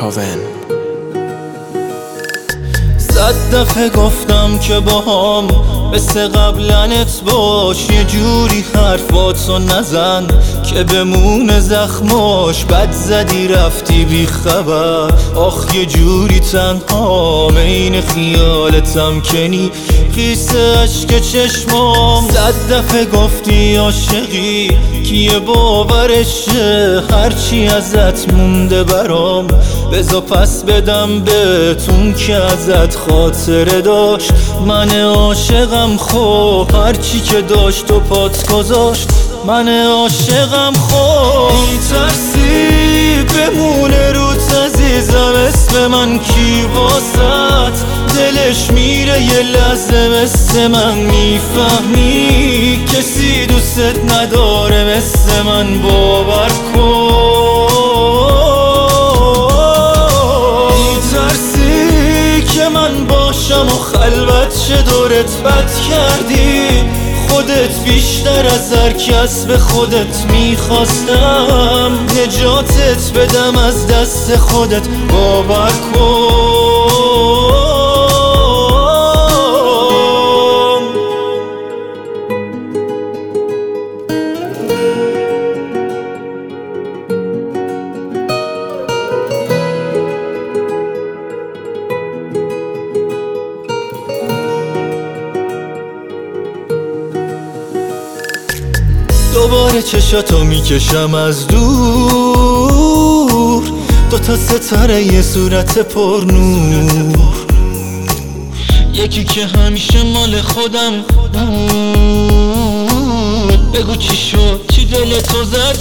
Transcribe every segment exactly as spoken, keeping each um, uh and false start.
کاون. صد دفعه گفتم که باهام مثل قبلنت باش، یه جوری حرفاتو نزن که بمونه زخماش. بد زدی رفتی بی خبر، آخ یه جوری تنها این خیالتم کنی قیس عشق چشمام. صد دفعه گفتی عاشقی کیه باورشه، هرچی ازت مونده برام بذار پس بدم بهتون که ازت خاطره داشت. من عاشقم خب هرچی که داشت و پات گذاشت. من عاشقم خب میترسی بمونه روت عزیزم اسم من کی واسط دلش میره یه لحظه مثل من. میفهمی کسی دوست نداره مثل من، باور کن. میترسی که من باشم و خلوت چه دورت بد کردی، خودت بیشتر از هر کس به خودت میخواستم نجاتت بدم از دست خودت، باور کن. دوباره چشاتو میکشم از دور، دوتا ستاره یه صورت پر نور، یکی که همیشه مال خودم بود. بگو چی شد چی دلتو زد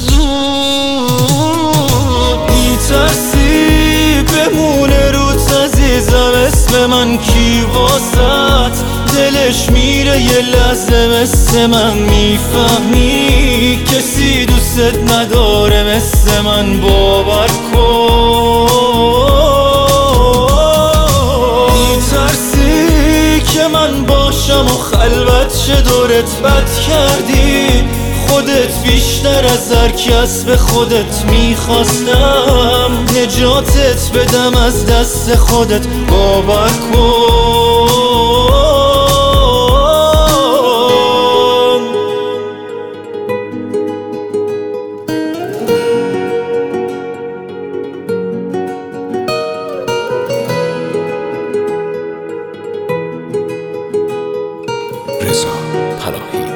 زود. میترسی بمونه روت عزیزم اسم من کی واسط دلش میره یه لحظه مثل من. میفهمی کسی دوست نداره مثل من، باور کن. میترسی که من باشم و خلوت چه دورت بد کردی، خودت بیشتر از هر کس به خودت میخواستم نجاتت بدم از دست خودت، باور کن. رضا پناهی.